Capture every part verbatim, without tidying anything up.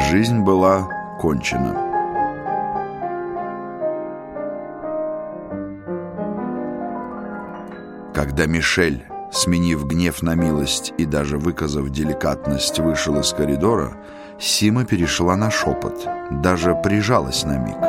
Жизнь была кончена. Когда Мишель, сменив гнев на милость и даже выказав деликатность, вышел из коридора, Сима перешла на шепот, даже прижалась на миг.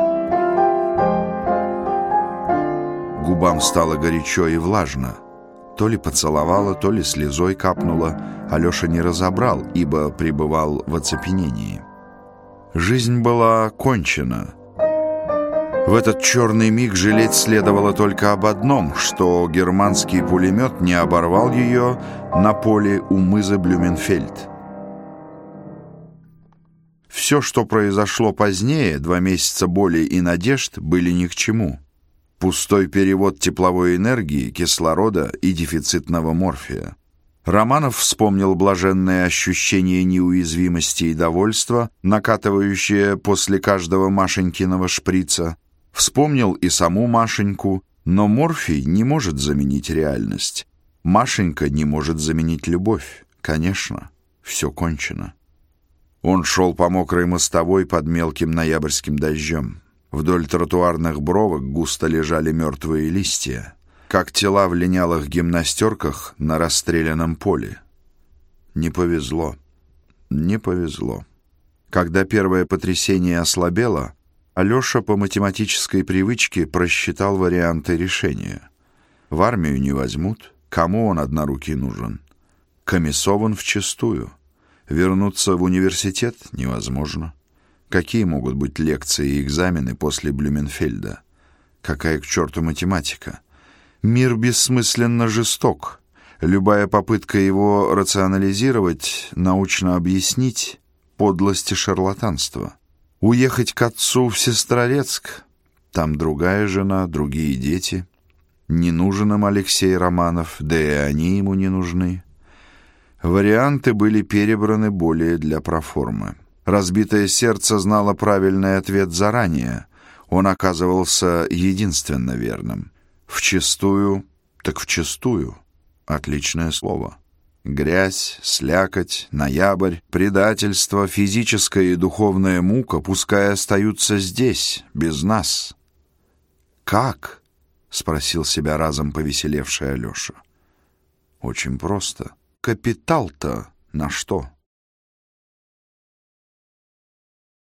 Губам стало горячо и влажно. То ли поцеловала, то ли слезой капнула. Алеша не разобрал, ибо пребывал в оцепенении. Жизнь была кончена. В этот черный миг жалеть следовало только об одном, что германский пулемет не оборвал ее на поле у мыза Блюменфельд. Все, что произошло позднее, два месяца боли и надежд, были ни к чему. Пустой перевод тепловой энергии, кислорода и дефицитного морфия. Романов вспомнил блаженное ощущение неуязвимости и довольства, накатывающее после каждого Машенькиного шприца. Вспомнил и саму Машеньку, но морфий не может заменить реальность. Машенька не может заменить любовь. Конечно, все кончено. Он шел по мокрой мостовой под мелким ноябрьским дождем. Вдоль тротуарных бровок густо лежали мертвые листья, как тела в линялых гимнастерках на расстрелянном поле. Не повезло, не повезло. Когда первое потрясение ослабело, Алеша по математической привычке просчитал варианты решения. В армию не возьмут, кому он однорукий нужен? Комиссован вчистую. Вернуться в университет невозможно. Какие могут быть лекции и экзамены после Блюменфельда? Какая к черту математика? Мир бессмысленно жесток. Любая попытка его рационализировать, научно объяснить — подлость и шарлатанство. Уехать к отцу в Сестрорецк? Там другая жена, другие дети. Не нужен им Алексей Романов, да и они ему не нужны. Варианты были перебраны более для проформы. Разбитое сердце знало правильный ответ заранее. Он оказывался единственно верным. Вчистую, так вчистую. Отличное слово. Грязь, слякоть, ноябрь, предательство, физическая и духовная мука пускай остаются здесь, без нас. «Как?» — спросил себя разом повеселевший Алеша. «Очень просто. Капитал-то на что?»